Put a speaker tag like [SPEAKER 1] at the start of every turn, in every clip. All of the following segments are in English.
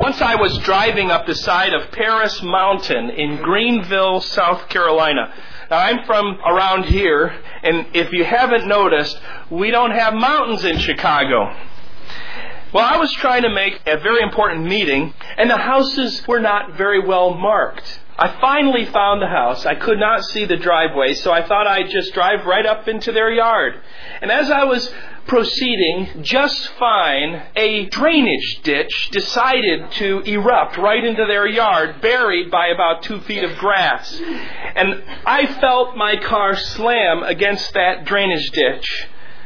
[SPEAKER 1] Once I was driving up the side of Paris Mountain in Greenville, South Carolina. Now, I'm from around here, and if you haven't noticed, we don't have mountains in Chicago. Well, I was trying to make a very important meeting, and the houses were not very well marked. I finally found the house. I could not see the driveway, so I thought I'd just drive right up into their yard. And as I was proceeding just fine, a drainage ditch decided to erupt right into their yard, buried by about 2 feet of grass. And I felt my car slam against that drainage ditch.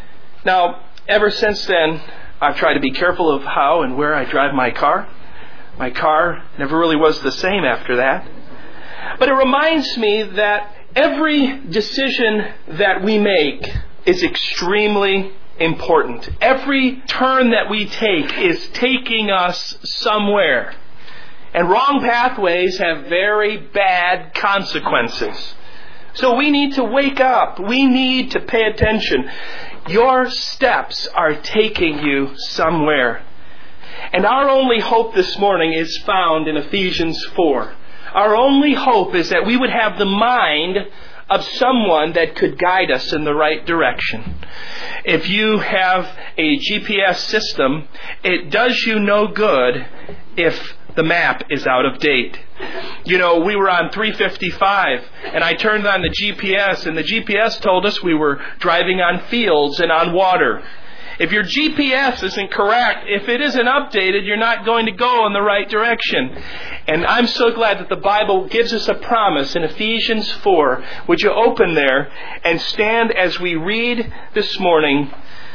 [SPEAKER 1] Now, ever since then, I've tried to be careful of how and where I drive my car. My car never really was the same after that. But it reminds me that every decision that we make is extremely important. Every turn that we take is taking us somewhere. And wrong pathways have very bad consequences. So we need to wake up. We need to pay attention. Your steps are taking you somewhere. And our only hope this morning is found in Ephesians 4. Our only hope is that we would have the mind of someone that could guide us in the right direction. If you have a GPS system, it does you no good if the map is out of date. You know, we were on 355, and I turned on the GPS, and the GPS told us we were driving on fields and on water. If your GPS isn't correct, if it isn't updated, you're not going to go in the right direction. And I'm so glad that the Bible gives us a promise in Ephesians 4. Would you open there and stand as we read this morning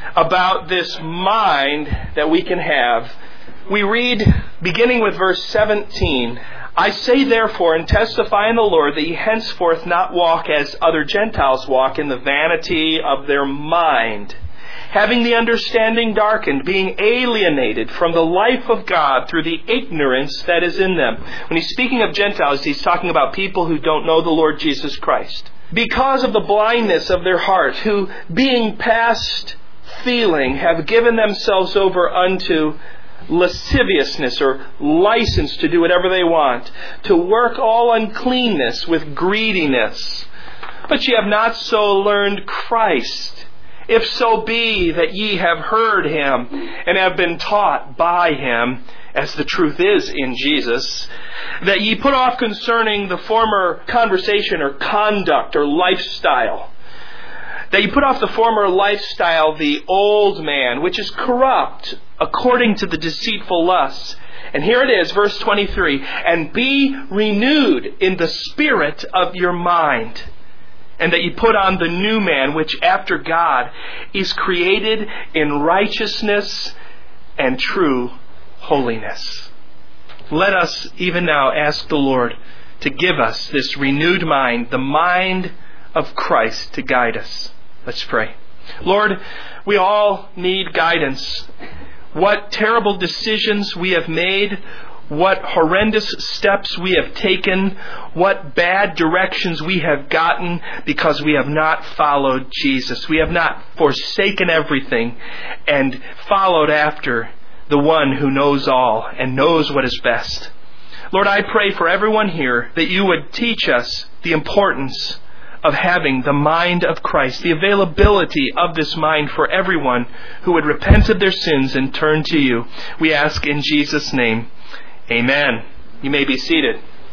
[SPEAKER 1] about this mind that we can have. We read, beginning with verse 17, I say therefore and testify in the Lord that ye henceforth not walk as other Gentiles walk in the vanity of their mind, having the understanding darkened, being alienated from the life of God through the ignorance that is in them. When he's speaking of Gentiles, he's talking about people who don't know the Lord Jesus Christ. Because of the blindness of their heart, who, being past feeling, have given themselves over unto lasciviousness or license to do whatever they want, to work all uncleanness with greediness. But ye have not so learned Christ. If so be that ye have heard Him and have been taught by Him, as the truth is in Jesus, that ye put off concerning the former conversation or conduct or lifestyle, that ye put off the former lifestyle, the old man, which is corrupt according to the deceitful lusts. And here it is, verse 23, and be renewed in the spirit of your mind, and that ye put on the new man, which after God is created in righteousness and true holiness. Let us even now ask the Lord to give us this renewed mind, the mind of Christ, to guide us. Let's pray. Lord, we all need guidance. What terrible decisions we have made, what horrendous steps we have taken, what bad directions we have gotten because we have not followed Jesus. We have not forsaken everything and followed after the one who knows all and knows what is best. Lord, I pray for everyone here that you would teach us the importance of having the mind of Christ, the availability of this mind for everyone who would repent of their sins and turn to you. We ask in Jesus' name. Amen. You may be seated.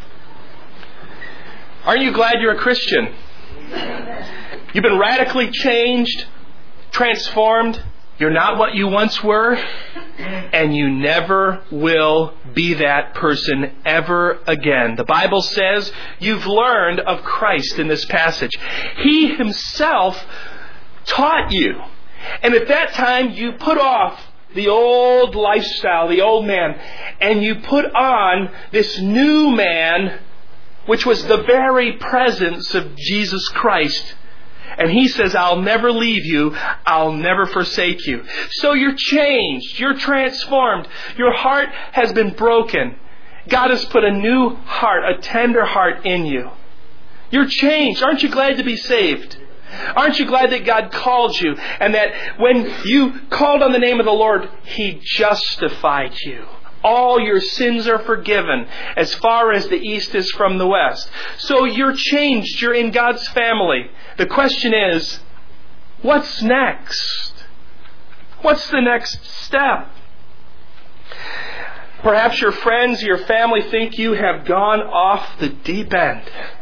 [SPEAKER 1] Aren't you glad you're a Christian? You've been radically changed, transformed. You're not what you once were, and you never will be that person ever again. The Bible says you've learned of Christ in this passage. He Himself taught you. And at that time you put off the old lifestyle, the old man, and you put on this new man, which was the very presence of Jesus Christ. And He says, I'll never leave you. I'll never forsake you. So you're changed. You're transformed. Your heart has been broken. God has put a new heart, a tender heart in you. You're changed. Aren't you glad to be saved? Aren't you glad that God called you and that when you called on the name of the Lord, He justified you? all your sins are forgiven as far as the east is from the west. So you're changed. You're in God's family. The question is, what's next? What's the next step? Perhaps your friends, your family think you have gone off the deep end.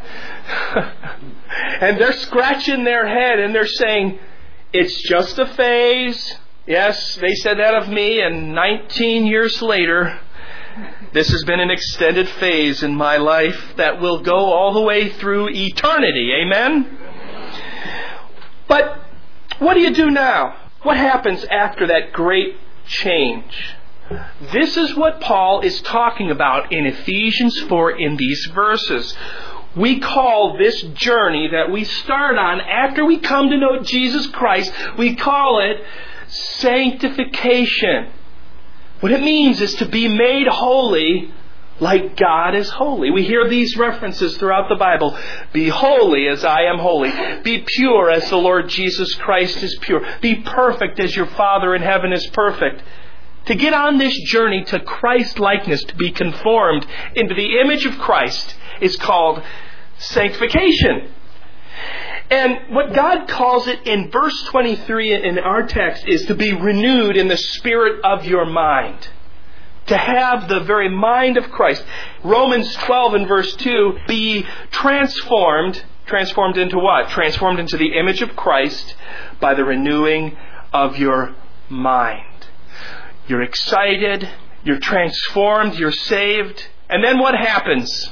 [SPEAKER 1] And they're scratching their head and they're saying, it's just a phase. Yes, they said that of me, and 19 years later, this has been an extended phase in my life that will go all the way through eternity. Amen? But what do you do now? What happens after that great change? This is what Paul is talking about in Ephesians 4 in these verses. We call this journey that we start on after we come to know Jesus Christ, we call it sanctification. What it means is to be made holy like God is holy. We hear these references throughout the Bible. Be holy as I am holy. Be pure as the Lord Jesus Christ is pure. Be perfect as your Father in heaven is perfect. To get on this journey to Christ-likeness, to be conformed into the image of Christ, is called sanctification. And what God calls it in verse 23 in our text is to be renewed in the spirit of your mind. To have the very mind of Christ. Romans 12 and verse 2, be transformed. Transformed into what? Transformed into the image of Christ by the renewing of your mind. You're excited, you're transformed, you're saved. And then what happens?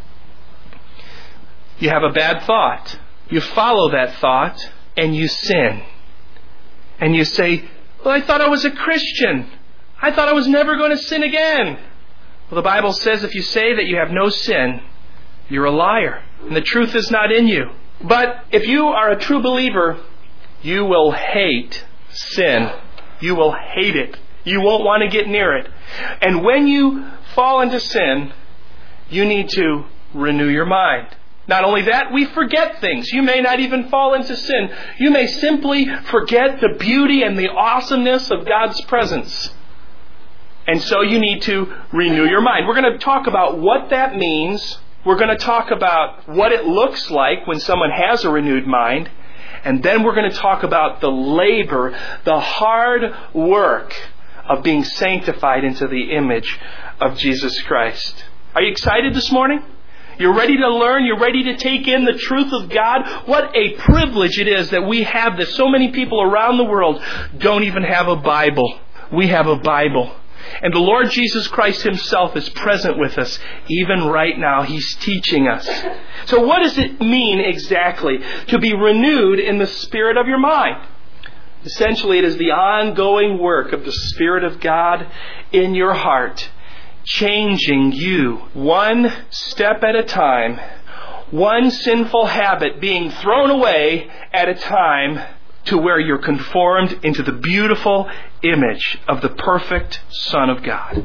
[SPEAKER 1] You have a bad thought. You follow that thought and you sin. And you say, well, I thought I was a Christian. I thought I was never going to sin again. Well, the Bible says if you say that you have no sin, you're a liar. And the truth is not in you. But if you are a true believer, you will hate sin. You will hate it. You won't want to get near it. And when you fall into sin, you need to renew your mind. Not only that, we forget things. You may not even fall into sin. You may simply forget the beauty and the awesomeness of God's presence. And so you need to renew your mind. We're going to talk about what that means. We're going to talk about what it looks like when someone has a renewed mind. And then we're going to talk about the labor, the hard work of being sanctified into the image of Jesus Christ. Are you excited this morning? You're ready to learn. You're ready to take in the truth of God. What a privilege it is that we have this. So many people around the world don't even have a Bible. We have a Bible. And the Lord Jesus Christ Himself is present with us. Even right now, He's teaching us. So what does it mean exactly to be renewed in the spirit of your mind? Essentially, it is the ongoing work of the Spirit of God in your heart, changing you one step at a time, one sinful habit being thrown away at a time, to where you're conformed into the beautiful image of the perfect Son of God.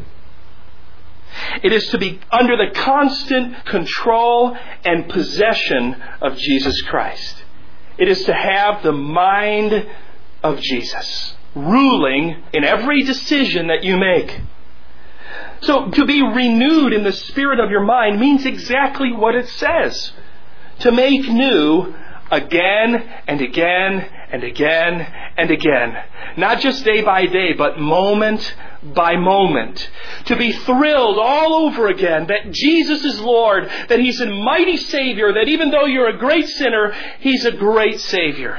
[SPEAKER 1] It is to be under the constant control and possession of Jesus Christ. It is to have the mind of Jesus, ruling in every decision that you make. So to be renewed in the spirit of your mind means exactly what it says. To make new again and again and again and again. Not just day by day, but moment by moment. To be thrilled all over again that Jesus is Lord, that He's a mighty Savior, that even though you're a great sinner, He's a great Savior.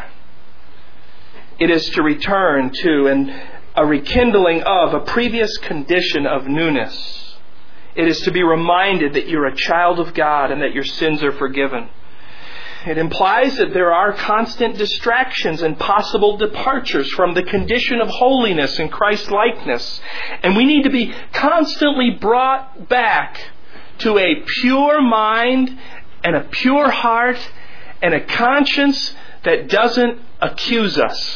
[SPEAKER 1] It is to return to and a rekindling of a previous condition of newness. It is to be reminded that you're a child of God and that your sins are forgiven. It implies that there are constant distractions and possible departures from the condition of holiness and Christ-likeness. And we need to be constantly brought back to a pure mind and a pure heart and a conscience that doesn't accuse us.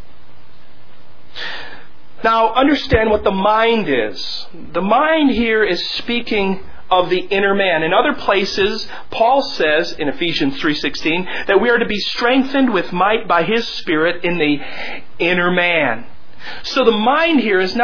[SPEAKER 1] Now, understand what the mind is. The mind here is speaking of the inner man. In other places, Paul says in Ephesians 3:16 that we are to be strengthened with might by His Spirit in the inner man. So the mind here is not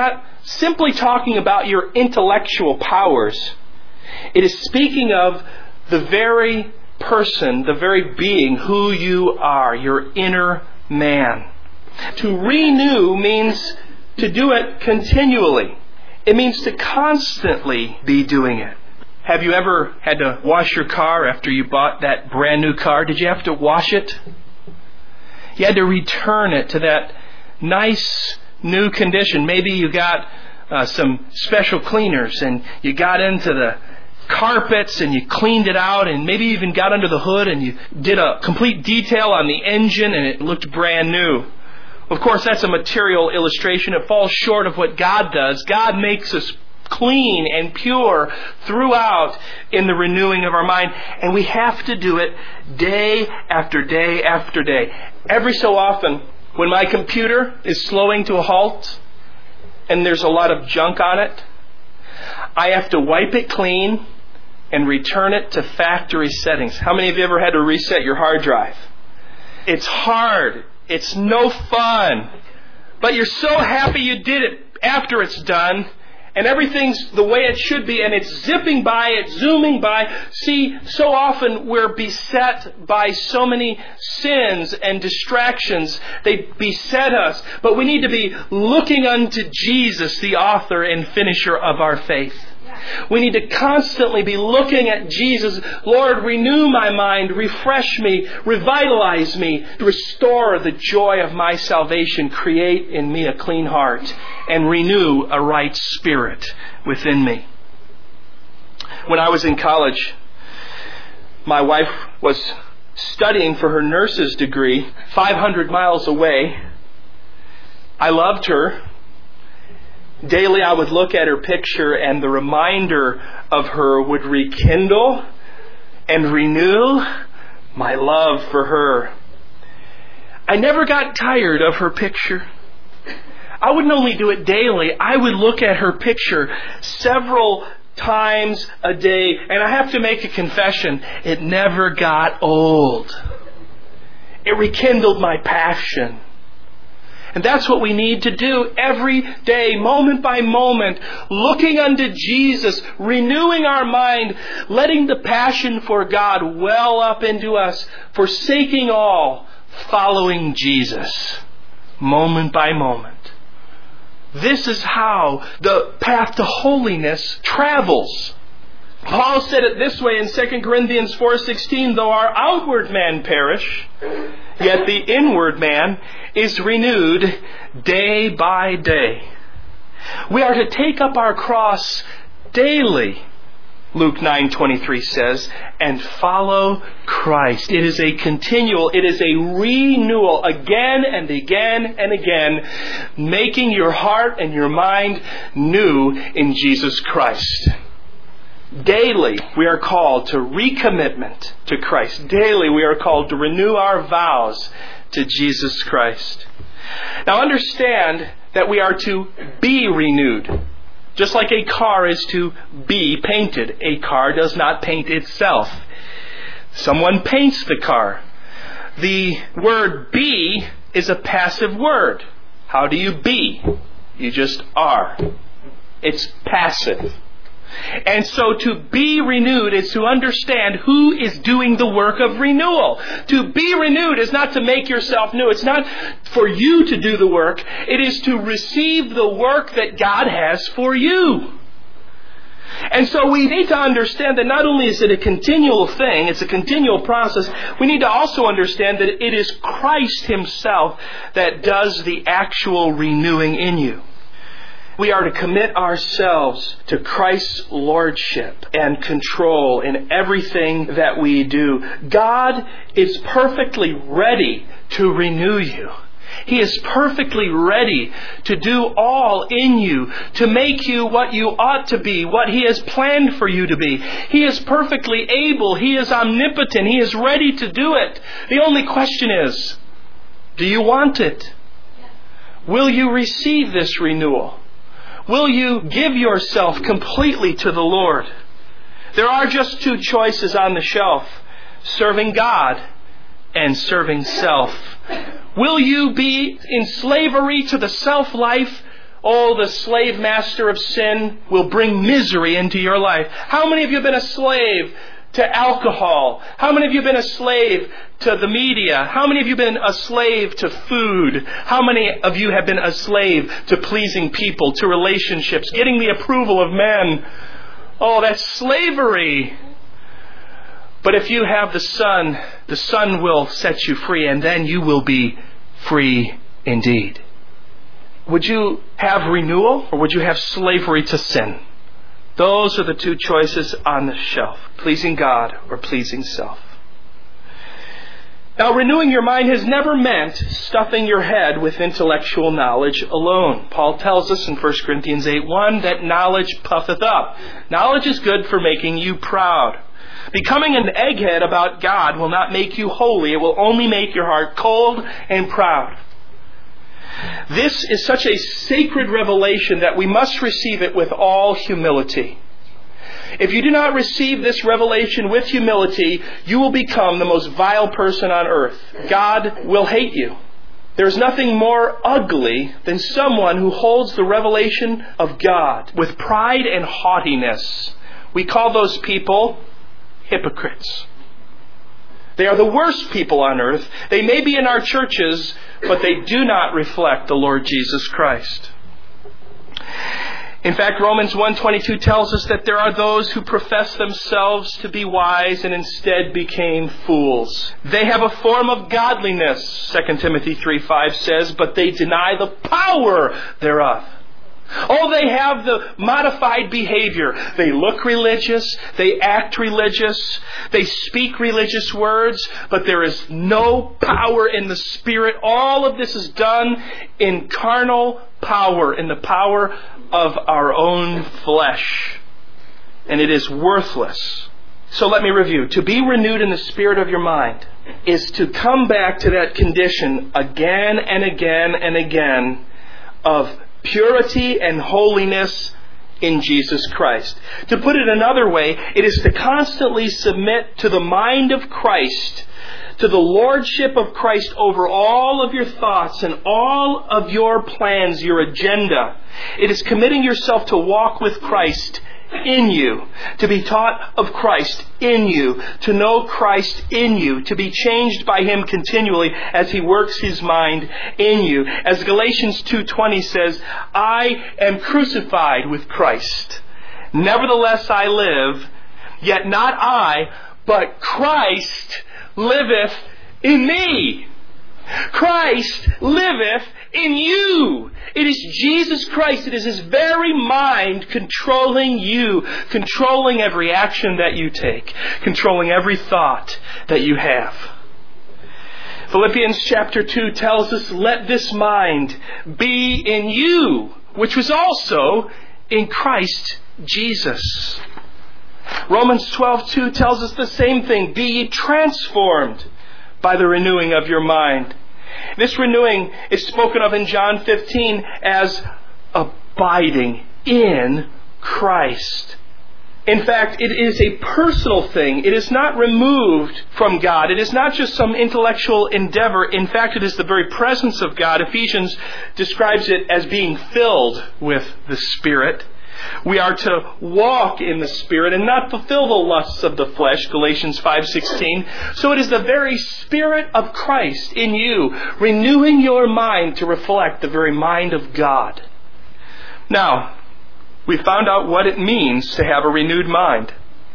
[SPEAKER 1] simply talking about your intellectual powers. It is speaking of the very person, the very being who you are, your inner man. To renew means to do it continually. It means to constantly be doing it. Have you ever had to wash your car after you bought that brand new car? Did you have to wash it? You had to return it to that nice new condition. Maybe you got some special cleaners and you got into the carpets and you cleaned it out, and maybe you even got under the hood and you did a complete detail on the engine and it looked brand new. Of course, that's a material illustration. It falls short of what God does. God makes us clean and pure throughout in the renewing of our mind. And we have to do it day after day after day. Every so often, when my computer is slowing to a halt and there's a lot of junk on it, I have to wipe it clean and return it to factory settings. How many of you ever had to reset your hard drive? It's hard. It's no fun. But you're so happy you did it after it's done, and everything's the way it should be, and it's zipping by, it's zooming by. See, so often we're beset by so many sins and distractions. They beset us. But we need to be looking unto Jesus, the author and finisher of our faith. We need to constantly be looking at Jesus. Lord, renew my mind, refresh me, revitalize me, restore the joy of my salvation, create in me a clean heart, and renew a right spirit within me. When I was in college, my wife was studying for her nurse's degree 500 miles away. I loved her. Daily I would look at her picture and the reminder of her would rekindle and renew my love for her. I never got tired of her picture. I wouldn't only do it daily, I would look at her picture several times a day, and I have to make a confession, it never got old. It rekindled my passion. And that's what we need to do every day, moment by moment, looking unto Jesus, renewing our mind, letting the passion for God well up into us, forsaking all, following Jesus, moment by moment. This is how the path to holiness travels. Paul said it this way in 2 Corinthians 4:16, though our outward man perish, yet the inward man is renewed day by day. We are to take up our cross daily, Luke 9:23 says, and follow Christ. It is a continual, it is a renewal again and again and again, making your heart and your mind new in Jesus Christ. Daily, we are called to recommitment to Christ. Daily, we are called to renew our vows to Jesus Christ. Now understand that we are to be renewed. Just like a car is to be painted. A car does not paint itself. Someone paints the car. The word be is a passive word. How do you be? You just are. It's passive. And so to be renewed is to understand who is doing the work of renewal. To be renewed is not to make yourself new. It's not for you to do the work. It is to receive the work that God has for you. And so we need to understand that not only is it a continual thing, it's a continual process, we need to also understand that it is Christ Himself that does the actual renewing in you. We are to commit ourselves to Christ's lordship and control in everything that we do. God is perfectly ready to renew you. He is perfectly ready to do all in you, to make you what you ought to be, what He has planned for you to be. He is perfectly able. He is omnipotent. He is ready to do it. The only question is, do you want it? Will you receive this renewal? Will you give yourself completely to the Lord? There are just two choices on the shelf: serving God and serving self. Will you be in slavery to the self-life, Oh, the slave master of sin will bring misery into your life. How many of you have been a slave to alcohol? How many of you have been a slave to the media? How many of you have been a slave to food? How many of you have been a slave to pleasing people, to relationships, getting the approval of men? Oh, that's slavery. But if you have the Son will set you free, and then you will be free indeed. Would you have renewal, or would you have slavery to sin? Those are the two choices on the shelf. Pleasing God or pleasing self. Now, renewing your mind has never meant stuffing your head with intellectual knowledge alone. Paul tells us in 1 Corinthians 8:1 that knowledge puffeth up. Knowledge is good for making you proud. Becoming an egghead about God will not make you holy. It will only make your heart cold and proud. This is such a sacred revelation that we must receive it with all humility. If you do not receive this revelation with humility, you will become the most vile person on earth. God will hate you. There's nothing more ugly than someone who holds the revelation of God with pride and haughtiness. We call those people hypocrites. They are the worst people on earth. They may be in our churches, but they do not reflect the Lord Jesus Christ. In fact, Romans 1:22 tells us that there are those who profess themselves to be wise and instead became fools. They have a form of godliness, 2 Timothy 3:5 says, but they deny the power thereof. Oh, they have the modified behavior. They look religious. They act religious. They speak religious words, but there is no power in the Spirit. All of this is done in carnal power, in the power of our own flesh. And it is worthless. So let me review. To be renewed in the spirit of your mind is to come back to that condition again and again and again of purity and holiness in Jesus Christ. To put it another way, it is to constantly submit to the mind of Christ, to the lordship of Christ over all of your thoughts and all of your plans, your agenda. It is committing yourself to walk with Christ in you, to be taught of Christ in you, to know Christ in you, to be changed by Him continually as He works His mind in you. As Galatians 2:20 says, I am crucified with Christ. Nevertheless I live, yet not I, but Christ liveth in me. Christ liveth in you. It is Jesus Christ. It is His very mind controlling you, controlling every action that you take, controlling every thought that you have. Philippians chapter 2 tells us, let this mind be in you, which was also in Christ Jesus. Romans 12:2 tells us the same thing. Be ye transformed by the renewing of your mind. This renewing is spoken of in John 15 as abiding in Christ. In fact, it is a personal thing. It is not removed from God. It is not just some intellectual endeavor. In fact, it is the very presence of God. Ephesians describes it as being filled with the Spirit. We are to walk in the Spirit and not fulfill the lusts of the flesh, Galatians 5:16. So it is the very Spirit of Christ in you, renewing your mind to reflect the very mind of God. Now, we found out what it means to have a renewed mind.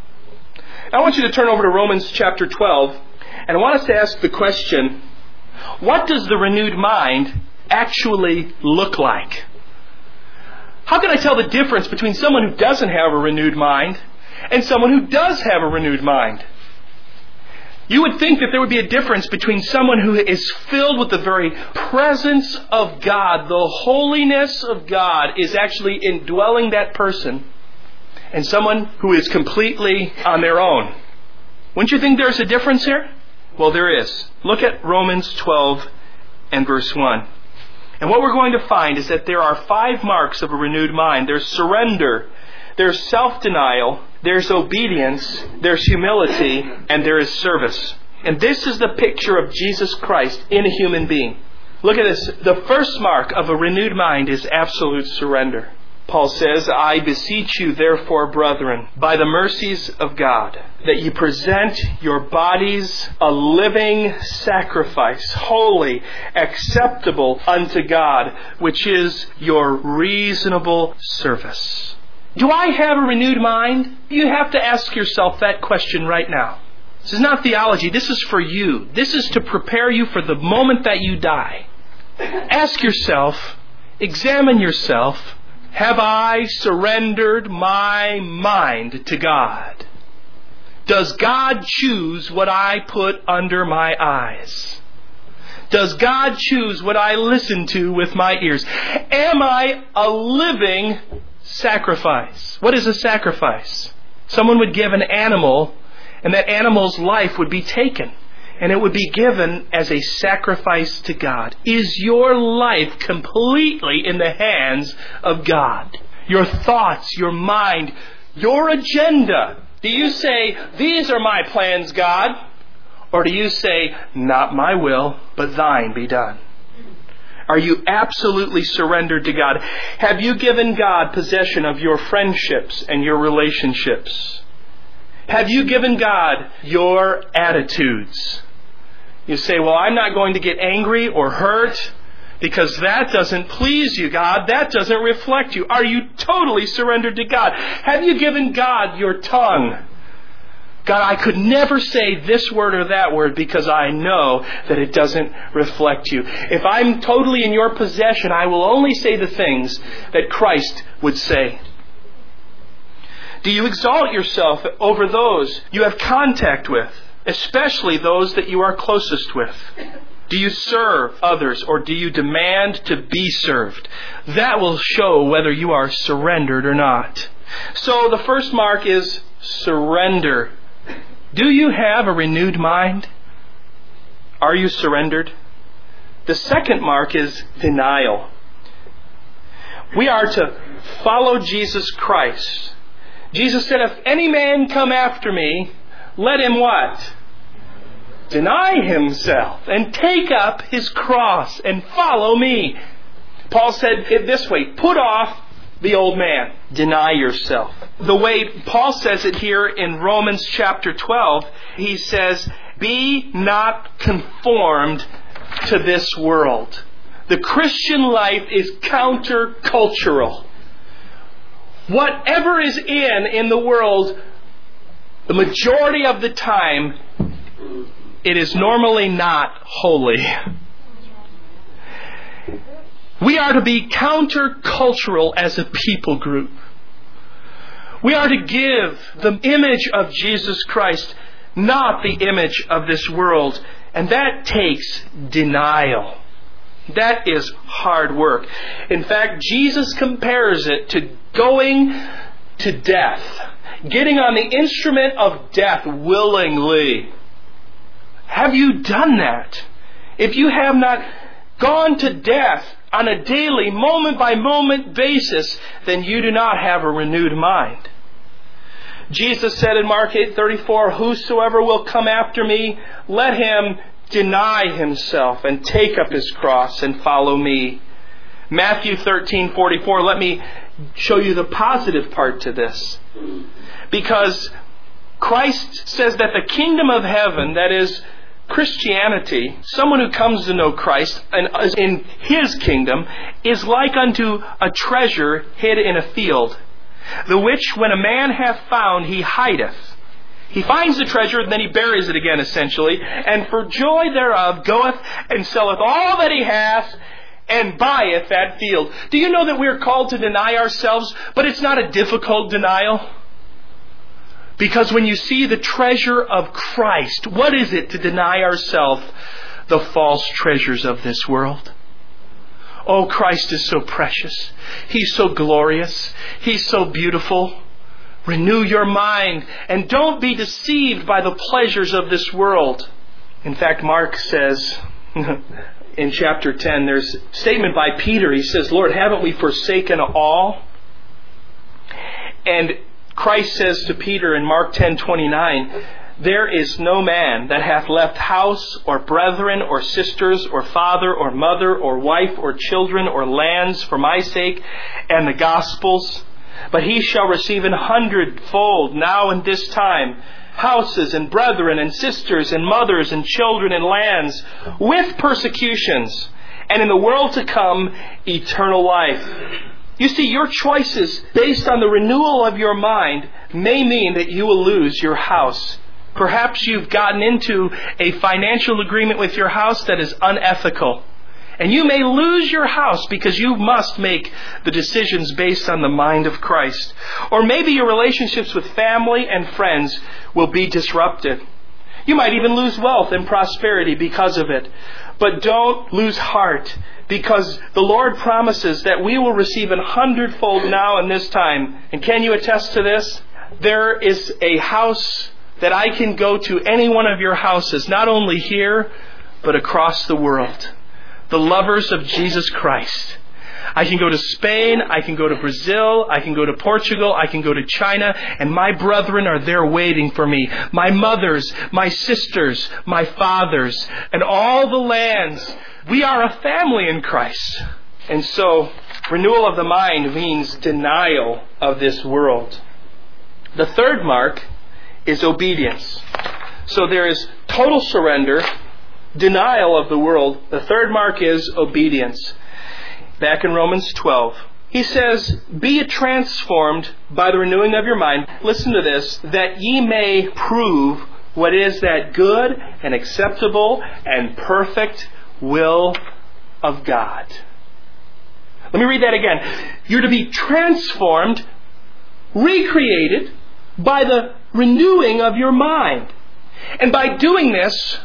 [SPEAKER 1] I want you to turn over to Romans chapter 12, and I want us to ask the question, what does the renewed mind actually look like? How can I tell the difference between someone who doesn't have a renewed mind and someone who does have a renewed mind? You would think that there would be a difference between someone who is filled with the very presence of God, the holiness of God is actually indwelling that person, and someone who is completely on their own. Wouldn't you think there's a difference here? Well, there is. Look at Romans 12 and verse 1. And what we're going to find is that there are 5 marks of a renewed mind. There's surrender, there's self-denial, there's obedience, there's humility, and there is service. And this is the picture of Jesus Christ in a human being. Look at this. The first mark of a renewed mind is absolute surrender. Paul says, I beseech you, therefore, brethren, by the mercies of God, that you present your bodies a living sacrifice, holy, acceptable unto God, which is your reasonable service. Do I have a renewed mind? You have to ask yourself that question right now. This is not theology. This is for you. This is to prepare you for the moment that you die. Ask yourself, examine yourself, have I surrendered my mind to God? Does God choose what I put under my eyes? Does God choose what I listen to with my ears? Am I a living sacrifice? What is a sacrifice? Someone would give an animal, and that animal's life would be taken, and it would be given as a sacrifice to God. Is your life completely in the hands of God? Your thoughts, your mind, your agenda. Do you say, these are my plans, God? Or do you say, not my will, but thine be done? Are you absolutely surrendered to God? Have you given God possession of your friendships and your relationships? Have you given God your attitudes? You say, well, I'm not going to get angry or hurt because that doesn't please you, God. That doesn't reflect you. Are you totally surrendered to God? Have you given God your tongue? God, I could never say this word or that word because I know that it doesn't reflect you. If I'm totally in your possession, I will only say the things that Christ would say. Do you exalt yourself over those you have contact with, especially those that you are closest with? Do you serve others or do you demand to be served? That will show whether you are surrendered or not. So the first mark is surrender. Do you have a renewed mind? Are you surrendered? The second mark is denial. We are to follow Jesus Christ. Jesus said, if any man come after me, let him what? Deny himself and take up his cross and follow me. Paul said it this way, put off the old man. Deny yourself. The way Paul says it here in Romans chapter 12, he says, be not conformed to this world. The Christian life is countercultural. Whatever is in the world, the majority of the time, it is normally not holy. We are to be countercultural as a people group. We are to give the image of Jesus Christ, not the image of this world. And that takes denial. That is hard work. In fact, Jesus compares it to going to death. Getting on the instrument of death willingly. Have you done that? If you have not gone to death on a daily, moment-by-moment basis, then you do not have a renewed mind. Jesus said in Mark 8:34, whosoever will come after me, let him deny himself and take up his cross and follow me. Matthew 13:44, let me show you the positive part to this. Because Christ says that the kingdom of heaven, that is Christianity, someone who comes to know Christ and is in His kingdom, is like unto a treasure hid in a field, the which when a man hath found, he hideth. He finds the treasure, and then he buries it again, essentially, and for joy thereof goeth and selleth all that he hath, and buyeth that field. Do you know that we are called to deny ourselves, but it's not a difficult denial? Because when you see the treasure of Christ, what is it to deny ourselves the false treasures of this world? Oh, Christ is so precious. He's so glorious. He's so beautiful. Renew your mind and don't be deceived by the pleasures of this world. In fact, Mark says in chapter 10, there's a statement by Peter. He says, Lord, haven't we forsaken all? And Christ says to Peter in Mark 10:29 there is no man that hath left house, or brethren, or sisters, or father, or mother, or wife, or children, or lands for my sake and the gospel's, but he shall receive 100-fold now in this time, houses and brethren and sisters and mothers and children and lands, with persecutions, and in the world to come, eternal life. You see, your choices based on the renewal of your mind may mean that you will lose your house. Perhaps you've gotten into a financial agreement with your house that is unethical. And you may lose your house because you must make the decisions based on the mind of Christ. Or maybe your relationships with family and friends will be disrupted. You might even lose wealth and prosperity because of it. But don't lose heart, because the Lord promises that we will receive 100-fold now in this time. And can you attest to this? There is a house that I can go to, any one of your houses, not only here, but across the world. The lovers of Jesus Christ. I can go to Spain, I can go to Brazil, I can go to Portugal, I can go to China, and my brethren are there waiting for me. My mothers, my sisters, my fathers, and all the lands. We are a family in Christ. And so, renewal of the mind means denial of this world. The third mark is obedience. So there is total surrender, denial of the world. The third mark is obedience. Back in Romans 12, he says, "Be transformed by the renewing of your mind." Listen to this. "That ye may prove what is that good and acceptable and perfect will of God." Let me read that again. You're to be transformed, recreated by the renewing of your mind. And by doing this,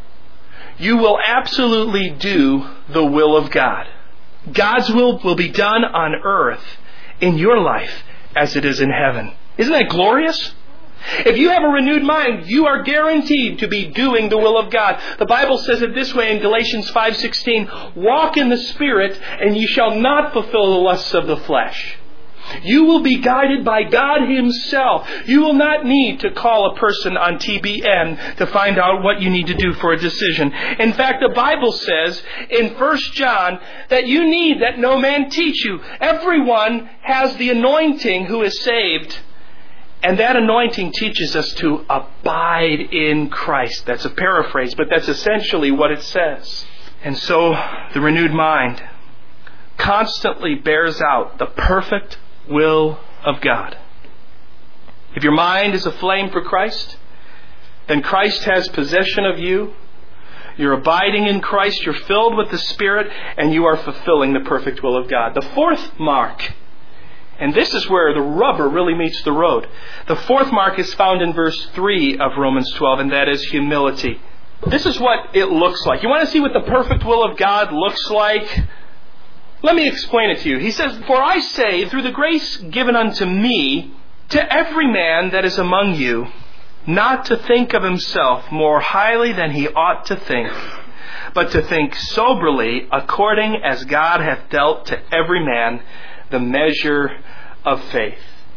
[SPEAKER 1] you will absolutely do the will of God. God's will be done on earth in your life as it is in heaven. Isn't that glorious? If you have a renewed mind, you are guaranteed to be doing the will of God. The Bible says it this way in Galatians 5:16, "Walk in the Spirit, and ye shall not fulfill the lusts of the flesh." You will be guided by God Himself. You will not need to call a person on TBN to find out what you need to do for a decision. In fact, the Bible says in 1 John that you need that no man teach you. Everyone has the anointing who is saved. And that anointing teaches us to abide in Christ. That's a paraphrase, but that's essentially what it says. And so the renewed mind constantly bears out the perfect will of God. If your mind is aflame for Christ, then Christ has possession of you. You're abiding in Christ, you're filled with the Spirit, and you are fulfilling the perfect will of God. The fourth mark, and this is where the rubber really meets the road. The fourth mark is found in verse 3 of Romans 12, and that is humility. This is what it looks like. You want to see what the perfect will of God looks like? Let me explain it to you. He says, "For I say, through the grace given unto me, to every man that is among you, not to think of himself more highly than he ought to think, but to think soberly, according as God hath dealt to every man the measure of faith."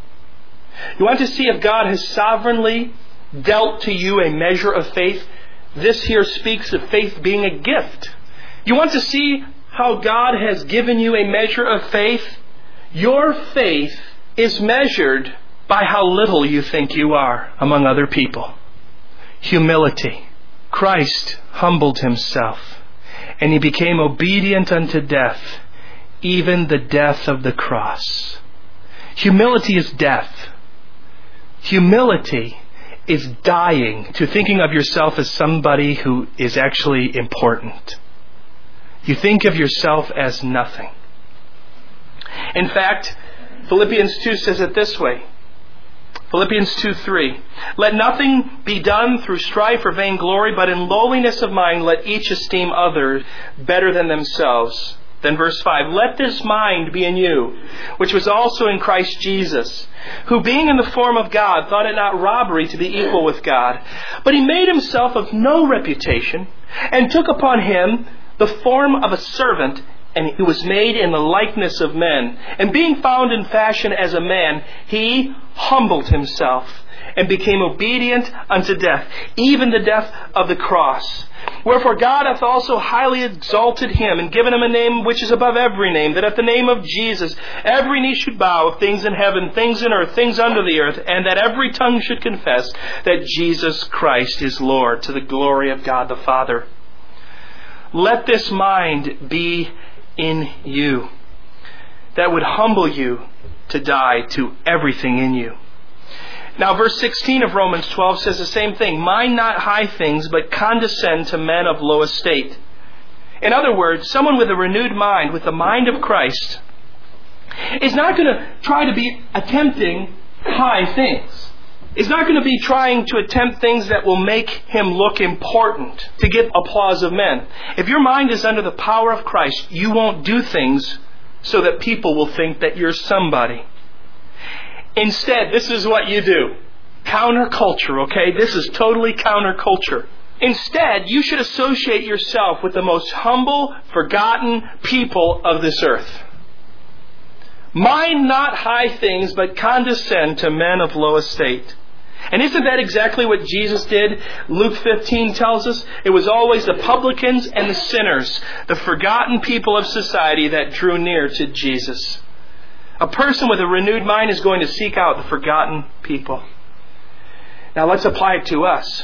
[SPEAKER 1] You want to see if God has sovereignly dealt to you a measure of faith? This here speaks of faith being a gift. You want to see how God has given you a measure of faith? Your faith is measured by how little you think you are among other people. Humility. Christ humbled Himself, and He became obedient unto death, even the death of the cross. Humility is death. Humility is dying to thinking of yourself as somebody who is actually important. You think of yourself as nothing. In fact, Philippians 2 says it this way. Philippians 2:3. "Let nothing be done through strife or vainglory, but in lowliness of mind let each esteem others better than themselves." Then verse 5, "Let this mind be in you, which was also in Christ Jesus, who being in the form of God, thought it not robbery to be equal with God. But He made Himself of no reputation, and took upon Him the form of a servant, and He was made in the likeness of men. And being found in fashion as a man, He humbled Himself, and became obedient unto death, even the death of the cross. Wherefore God hath also highly exalted him, and given him a name which is above every name, that at the name of Jesus every knee should bow, of things in heaven, things in earth, things under the earth, and that every tongue should confess that Jesus Christ is Lord, to the glory of God the Father. Let this mind be in you, that would humble you to die to everything in you. Now, verse 16 of Romans 12 says the same thing. Mind not high things, but condescend to men of low estate. In other words, someone with a renewed mind, with the mind of Christ, is not going to try to be attempting high things. Is not going to be trying to attempt things that will make him look important to get applause of men. If your mind is under the power of Christ, you won't do things so that people will think that you're somebody. Instead, this is what you do. Counterculture, okay? This is totally counterculture. Instead, you should associate yourself with the most humble, forgotten people of this earth. Mind not high things, but condescend to men of low estate. And isn't that exactly what Jesus did? Luke 15 tells us it was always the publicans and the sinners, the forgotten people of society, that drew near to Jesus. A person with a renewed mind is going to seek out the forgotten people. Now let's apply it to us.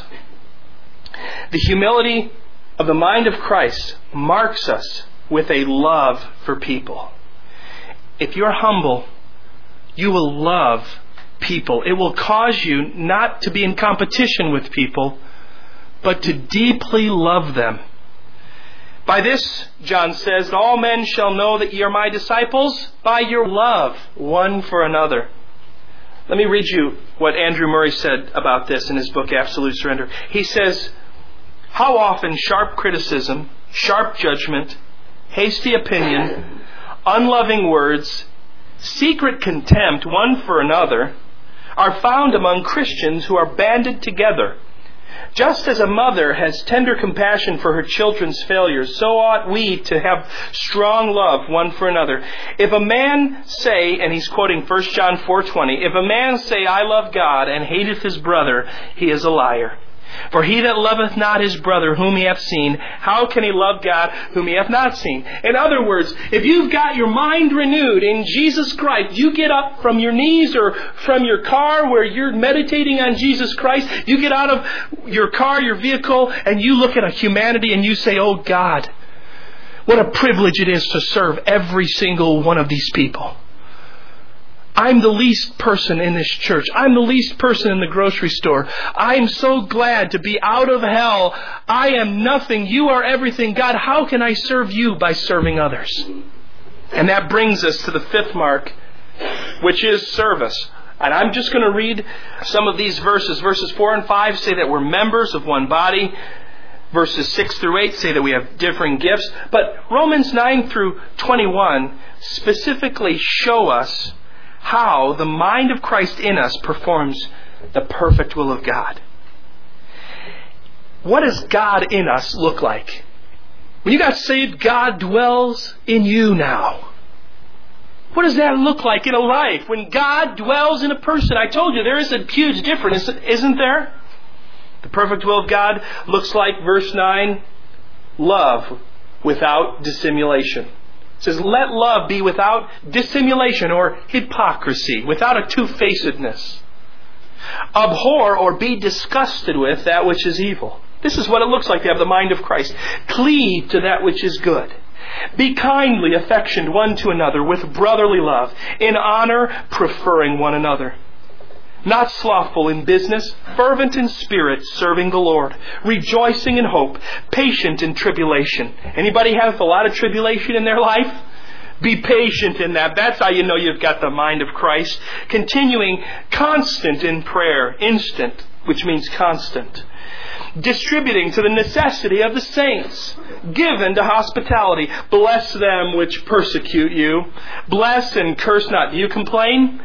[SPEAKER 1] The humility of the mind of Christ marks us with a love for people. If you're humble, you will love people. It will cause you not to be in competition with people, but to deeply love them. By this, John says, all men shall know that ye are my disciples by your love one for another. Let me read you what Andrew Murray said about this in his book, Absolute Surrender. He says, how often sharp criticism, sharp judgment, hasty opinion, unloving words, secret contempt one for another are found among Christians who are banded together. Just as a mother has tender compassion for her children's failures, so ought we to have strong love one for another. If a man say, and he's quoting 1 John 4:20, if a man say, I love God, and hateth his brother, he is a liar. For he that loveth not his brother whom he hath seen, how can he love God whom he hath not seen? In other words, if you've got your mind renewed in Jesus Christ, you get up from your knees or from your car where you're meditating on Jesus Christ, you get out of your car, your vehicle, and you look at a humanity and you say, oh God, what a privilege it is to serve every single one of these people. I'm the least person in this church. I'm the least person in the grocery store. I'm so glad to be out of hell. I am nothing. You are everything. God, how can I serve you? By serving others. And that brings us to the fifth mark, which is service. And I'm just going to read some of these verses. Verses 4 and 5 say that we're members of one body. Verses 6 through 8 say that we have differing gifts. But Romans 9 through 21 specifically show us how the mind of Christ in us performs the perfect will of God. What does God in us look like? When you got saved, God dwells in you now. What does that look like in a life? When God dwells in a person, I told you there is a huge difference, isn't there? The perfect will of God looks like, verse 9, love without dissimulation. It says, let love be without dissimulation or hypocrisy, without a two-facedness. Abhor or be disgusted with that which is evil. This is what it looks like to have the mind of Christ. Cleave to that which is good. Be kindly affectioned one to another with brotherly love, in honor preferring one another. Not slothful in business, fervent in spirit, serving the Lord, rejoicing in hope, patient in tribulation. Anybody have a lot of tribulation in their life? Be patient in that. That's how you know you've got the mind of Christ. Continuing constant in prayer, instant, which means constant. Distributing to the necessity of the saints. Given to hospitality. Bless them which persecute you. Bless and curse not. Do you complain?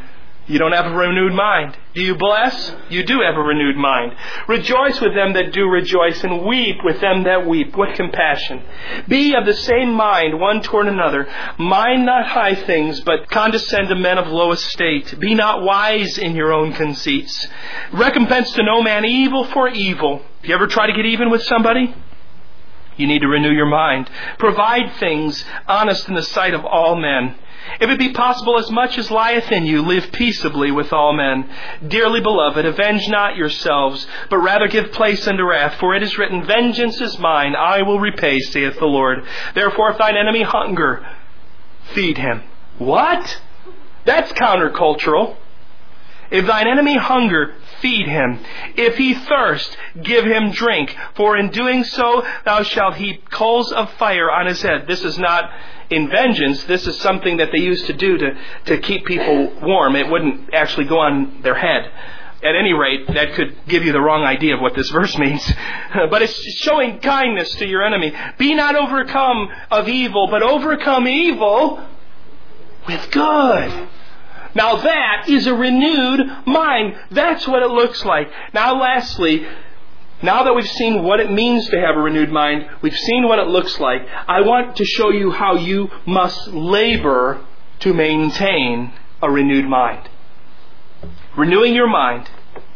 [SPEAKER 1] You don't have a renewed mind. Do you bless? You do have a renewed mind. Rejoice with them that do rejoice, and weep with them that weep. What compassion. Be of the same mind one toward another. Mind not high things, but condescend to men of low estate. Be not wise in your own conceits. Recompense to no man evil for evil. You ever try to get even with somebody? You need to renew your mind. Provide things honest in the sight of all men. If it be possible, as much as lieth in you, live peaceably with all men. Dearly beloved, avenge not yourselves, but rather give place unto wrath. For it is written, Vengeance is mine, I will repay, saith the Lord. Therefore, if thine enemy hunger, feed him. What? That's countercultural. If thine enemy hunger, feed him. If he thirst, give him drink. For in doing so, thou shalt heap coals of fire on his head. This is not in vengeance. This is something that they used to do to keep people warm. It wouldn't actually go on their head. At any rate, that could give you the wrong idea of what this verse means. But it's showing kindness to your enemy. Be not overcome of evil, but overcome evil with good. Now that is a renewed mind. That's what it looks like. Now lastly, now that we've seen what it means to have a renewed mind, we've seen what it looks like, I want to show you how you must labor to maintain a renewed mind. Renewing your mind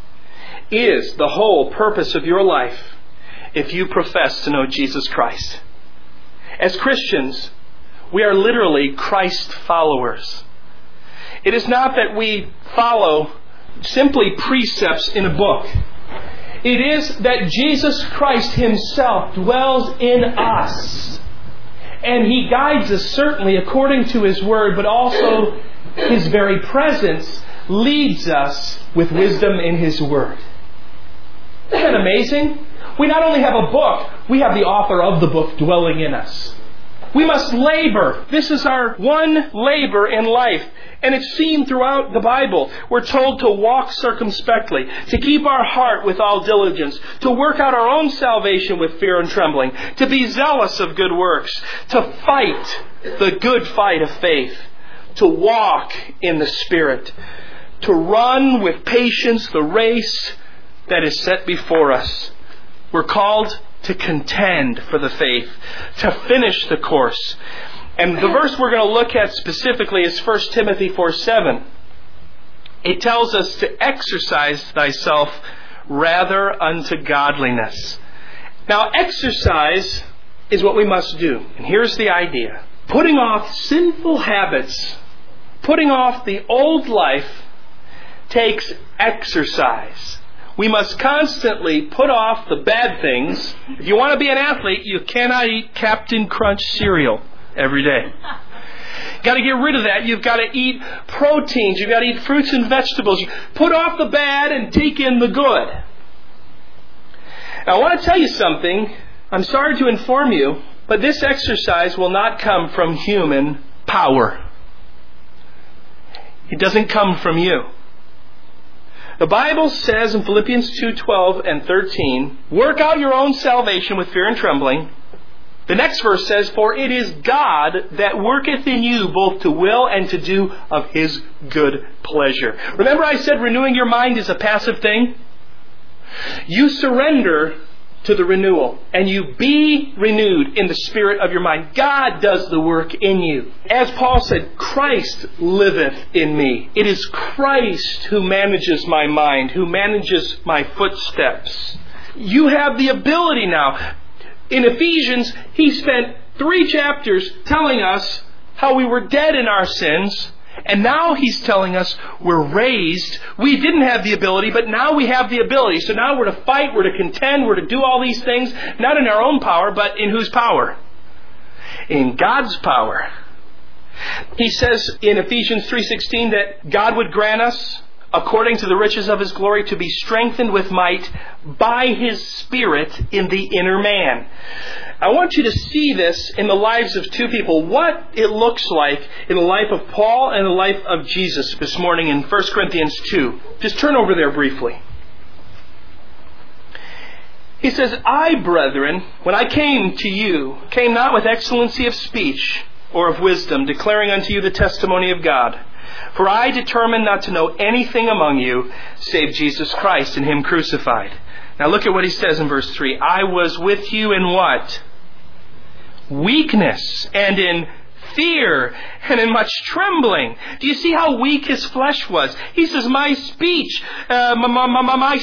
[SPEAKER 1] is the whole purpose of your life if you profess to know Jesus Christ. As Christians, we are literally Christ followers. It is not that we follow simply precepts in a book. It is that Jesus Christ Himself dwells in us. And He guides us certainly according to His Word, but also His very presence leads us with wisdom in His Word. Isn't that amazing? We not only have a book, we have the author of the book dwelling in us. We must labor. This is our one labor in life. And it's seen throughout the Bible. We're told to walk circumspectly, to keep our heart with all diligence, to work out our own salvation with fear and trembling, to be zealous of good works, to fight the good fight of faith, to walk in the Spirit, to run with patience the race that is set before us. We're called to contend for the faith, to finish the course. And the verse we're going to look at specifically is 1 Timothy 4:7. It tells us to exercise thyself rather unto godliness. Now, exercise is what we must do. And here's the idea. Putting off sinful habits, putting off the old life, takes exercise. We must constantly put off the bad things. If you want to be an athlete, you cannot eat Captain Crunch cereal every day. You've got to get rid of that. You've got to eat proteins. You've got to eat fruits and vegetables. Put off the bad and take in the good. Now, I want to tell you something. I'm sorry to inform you, but this exercise will not come from human power. It doesn't come from you. The Bible says in Philippians 2:12 and 13, work out your own salvation with fear and trembling. The next verse says, for it is God that worketh in you both to will and to do of His good pleasure. Remember I said renewing your mind is a passive thing? You surrender to the renewal and you be renewed in the spirit of your mind. God does the work in you. As Paul said, Christ liveth in me. It is Christ who manages my mind, who manages my footsteps. You have the ability now. In Ephesians, he spent 3 chapters telling us how we were dead in our sins. And now he's telling us we're raised. We didn't have the ability, but now we have the ability. So now we're to fight, we're to contend, we're to do all these things, not in our own power, but in whose power? In God's power. He says in Ephesians 3:16 that God would grant us, according to the riches of His glory, to be strengthened with might by His Spirit in the inner man. I want you to see this in the lives of 2 people, what it looks like in the life of Paul and the life of Jesus this morning in 1 Corinthians 2. Just turn over there briefly. He says, I, brethren, when I came to you, came not with excellency of speech or of wisdom, declaring unto you the testimony of God. For I determined not to know anything among you save Jesus Christ and Him crucified. Now look at what he says in verse 3. I was with you in what? Weakness and in fear and in much trembling. Do you see how weak his flesh was? He says, my speech, my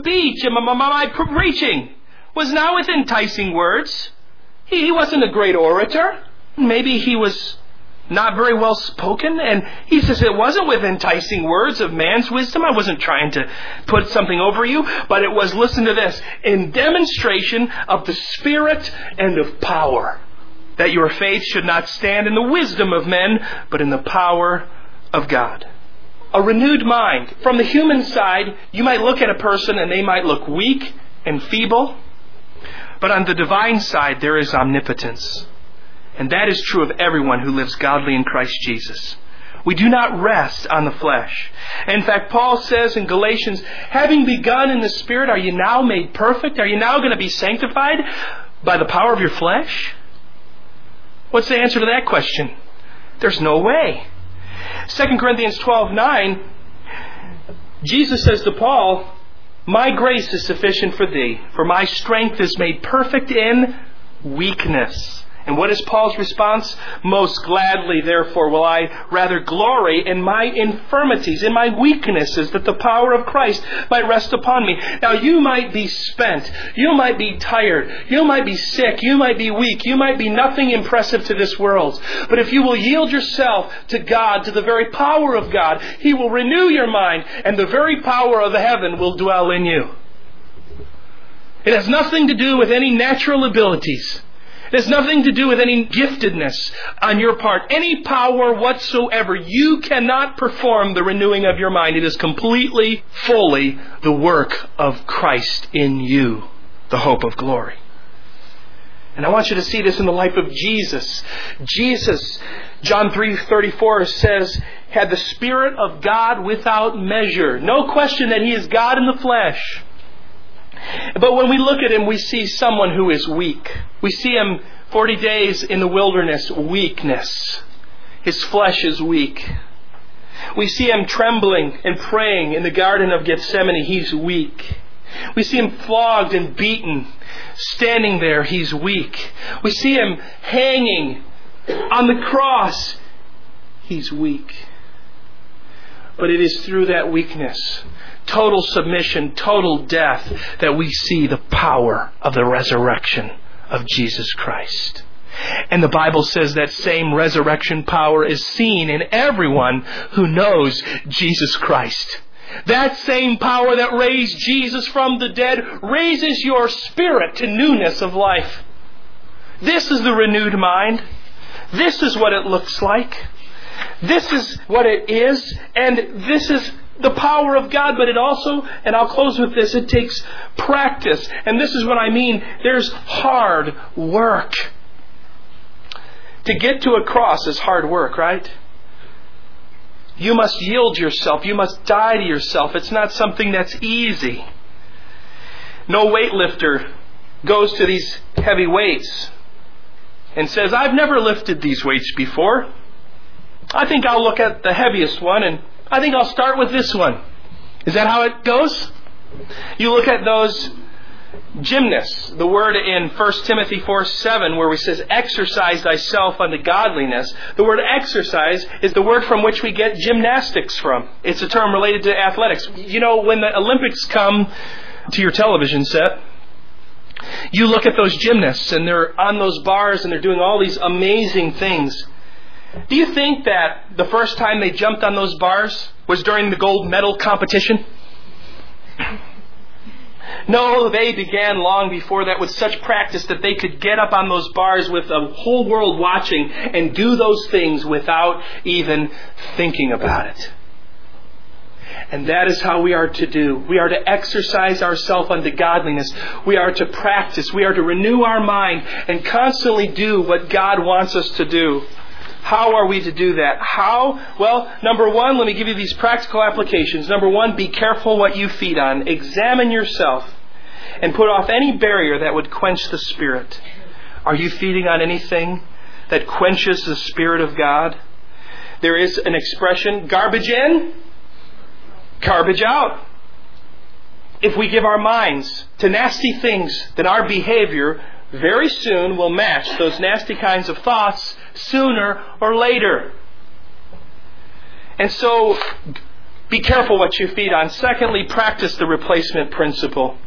[SPEAKER 1] preaching was not with enticing words. He wasn't a great orator. Maybe he was not very well spoken. And he says, it wasn't with enticing words of man's wisdom. I wasn't trying to put something over you. But it was, listen to this, in demonstration of the Spirit and of power. That your faith should not stand in the wisdom of men, but in the power of God. A renewed mind. From the human side, you might look at a person and they might look weak and feeble. But on the divine side, there is omnipotence. And that is true of everyone who lives godly in Christ Jesus. We do not rest on the flesh. In fact, Paul says in Galatians, having begun in the Spirit, are you now made perfect? Are you now going to be sanctified by the power of your flesh? What's the answer to that question? There's no way. 2 Corinthians 12:9, Jesus says to Paul, my grace is sufficient for thee, for my strength is made perfect in weakness. And what is Paul's response? Most gladly, therefore, will I rather glory in my infirmities, in my weaknesses, that the power of Christ might rest upon me. Now, you might be spent. You might be tired. You might be sick. You might be weak. You might be nothing impressive to this world. But if you will yield yourself to God, to the very power of God, He will renew your mind, and the very power of heaven will dwell in you. It has nothing to do with any natural abilities. It has nothing to do with any giftedness on your part, any power whatsoever. You cannot perform the renewing of your mind. It is completely, fully the work of Christ in you, the hope of glory. And I want you to see this in the life of Jesus. Jesus, John 3:34 says, had the Spirit of God without measure. No question that He is God in the flesh. But when we look at Him, we see someone who is weak. We see Him 40 days in the wilderness, weakness. His flesh is weak. We see Him trembling and praying in the Garden of Gethsemane. He's weak. We see Him flogged and beaten, standing there. He's weak. We see Him hanging on the cross. He's weak. But it is through that weakness, total submission, total death, that we see the power of the resurrection of Jesus Christ. And the Bible says that same resurrection power is seen in everyone who knows Jesus Christ. That same power that raised Jesus from the dead raises your spirit to newness of life. This is the renewed mind. This is what it looks like. This is what it is, and this is the power of God, but it also, and I'll close with this, it takes practice. And this is what I mean. There's hard work. To get to a cross is hard work, right? You must yield yourself. You must die to yourself. It's not something that's easy. No weightlifter goes to these heavy weights and says, I've never lifted these weights before. I think I'll look at the heaviest one, and I think I'll start with this one. Is that how it goes? You look at those gymnasts. The word in 1 Timothy 4:7, where we says, exercise thyself unto godliness. The word exercise is the word from which we get gymnastics from. It's a term related to athletics. You know, when the Olympics come to your television set, you look at those gymnasts and they're on those bars and they're doing all these amazing things. Do you think that the first time they jumped on those bars was during the gold medal competition? No, they began long before that with such practice that they could get up on those bars with the whole world watching and do those things without even thinking about it. And that is how we are to do. We are to exercise ourselves unto godliness. We are to practice. We are to renew our mind and constantly do what God wants us to do. How are we to do that? How? Well, number one, let me give you these practical applications. Number one, be careful what you feed on. Examine yourself and put off any barrier that would quench the Spirit. Are you feeding on anything that quenches the Spirit of God? there is an expression, garbage in, garbage out. If we give our minds to nasty things, then our behavior very soon will match those nasty kinds of thoughts sooner or later. And so, be careful what you feed on. Secondly, practice the replacement principle.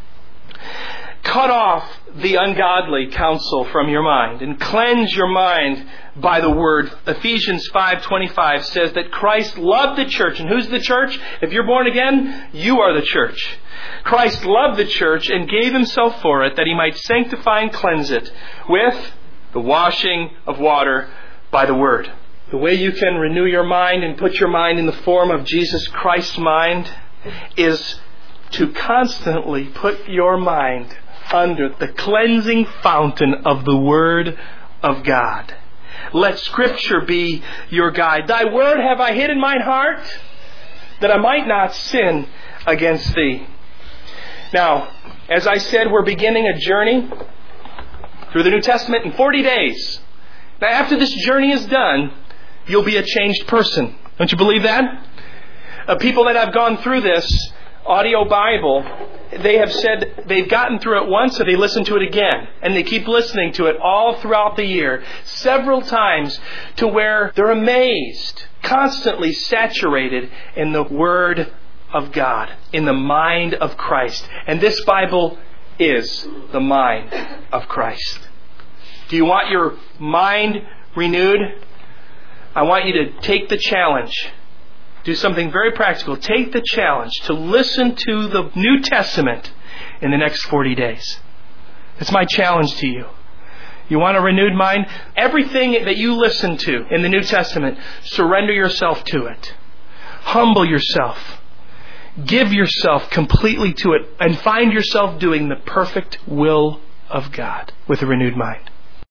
[SPEAKER 1] Cut off the ungodly counsel from your mind and cleanse your mind by the Word. Ephesians 5:25 says that Christ loved the church. And who's the church? If you're born again, you are the church. Christ loved the church and gave Himself for it, that He might sanctify and cleanse it with the washing of water by the Word. The way you can renew your mind and put your mind in the form of Jesus Christ's mind is to constantly put your mind under the cleansing fountain of the Word of God. Let Scripture be your guide. Thy Word have I hid in mine heart, that I might not sin against Thee. Now, as I said, we're beginning a journey through the New Testament in 40 days. Now, after this journey is done, you'll be a changed person. Don't you believe that? People that have gone through this audio Bible, they have said they've gotten through it once, so they listen to it again. And they keep listening to it all throughout the year, several times, to where they're amazed, constantly saturated in the Word of God, in the mind of Christ. And this Bible is the mind of Christ. Do you want your mind renewed? I want you to take the challenge. Do something very practical. Take the challenge to listen to the New Testament in the next 40 days. That's my challenge to you. You want a renewed mind? Everything that you listen to in the New Testament, surrender yourself to it. Humble yourself. Give yourself completely to it and find yourself doing the perfect will of God with a renewed mind.